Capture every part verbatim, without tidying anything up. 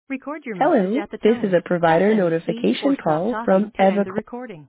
Record your message Hello, at the this is tone. a Press provider any key notification or stop call from talking to end the Evacor. recording.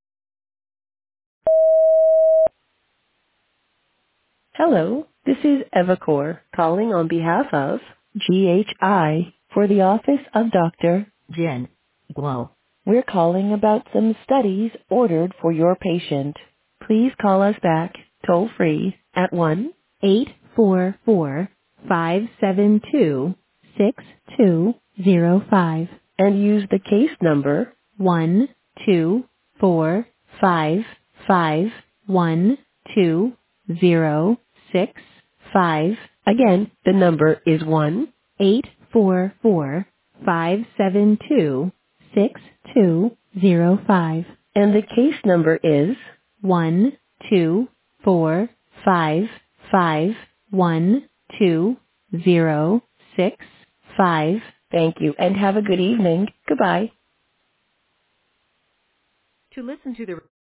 Hello, this is Evacor calling on behalf of G H I for the office of Doctor Jen Guo. We're calling about some studies ordered for your patient. Please call us back toll free at one eight four four, five seven two, six two zero five and use the case number one two four five five one two zero six five. Again, the number is one eight four four five seven two six two zero five, and the case number is one two four five five one two zero six five. Thank you, and have a good evening. Goodbye. To listen to the